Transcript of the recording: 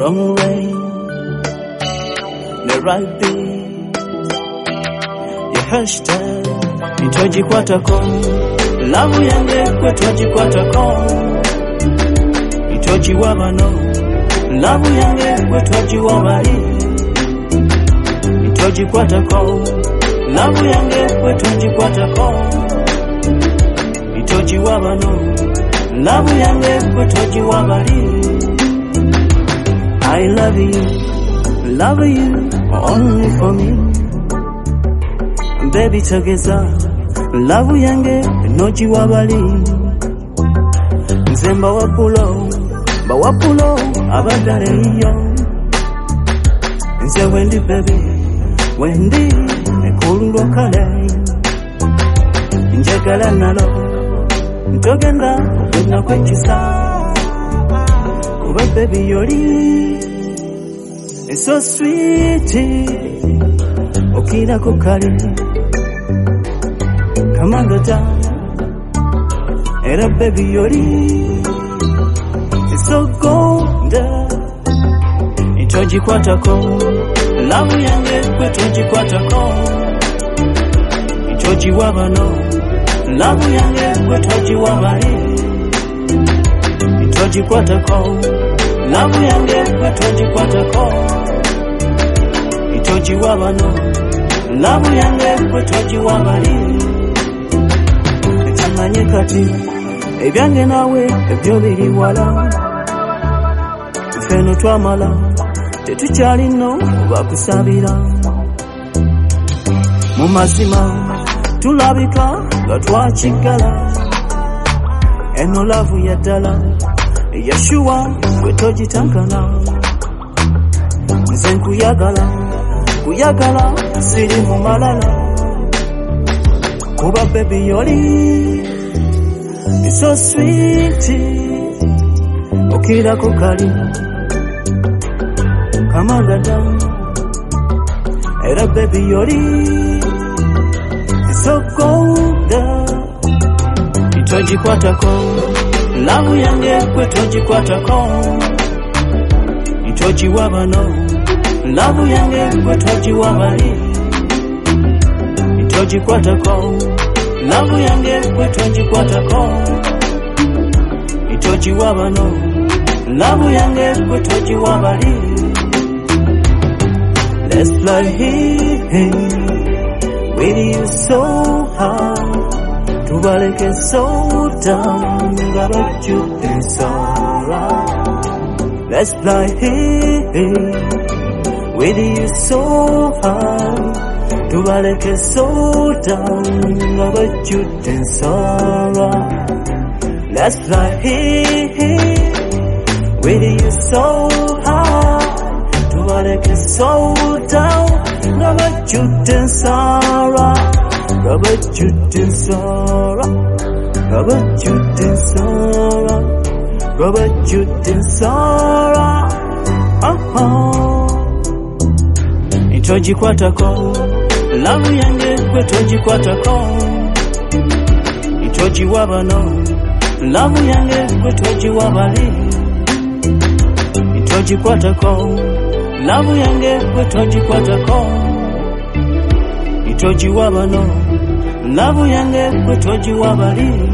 wrong way, the right beat. Hashtag itojikwatako love yange kwe tojikwatako itojiwa bano love yange kwe tojiwa bali itojikwatako love yange kwe tojikwatako itojiwa bano love yange kwe tojiwa bali. I love you only for me. Baby together, love yange noji wabali. Nzemba wapulo abadale iyo. Nze Wendy baby, Wendy nekululwa kale. Njagala nalo, ntogenda kugenda kwekisa. Kuba baby yoli, it's so sweet. Okina kukali. Come on, go down. Era baby yori, it's so golden. Itojikwatako love yange kwe tojikwatako itojiwa bano love yange kwe tojiwa bali itojikwatako love yange kwe tojikwatako itojiwa bano love yange kwe tojiwa bali. Manye kati ebyange nawe ebyo biri wala feno twamala tetukyali no bakusabira mu mazima tulabika nga twakigala eno lavu ya ddala yashuwa gwe togitankana nze nkuyagala siri mu malala kuba baby yoli, it's so sweet. Okira kukali, kama down. Era baby yoli, it's so golden. Itojikwatako love yange kwe tojikwatako itojiwa bano love yange kwe tojiwa bali itojikwatako love yange kwe tojikwatako itojiwa bano love yange kwe tojiwa bali. Let's fly here with you so high tubaleke so down ngaba jute sara. Let's fly here with you so high tubaleke so down ngaba jute sara. Let's fly here with you so high tubaleke so down ngaba jute sara. Ngaba jute sara, ngaba jute sara, ngaba jute sara. Itojikwatako love yange kwe tojikwatako itojiwa bano love yange kwe tojiwa bali itojikwatako love yange kwe tojikwatako itojiwa bano love yange kwe tojiwa bali.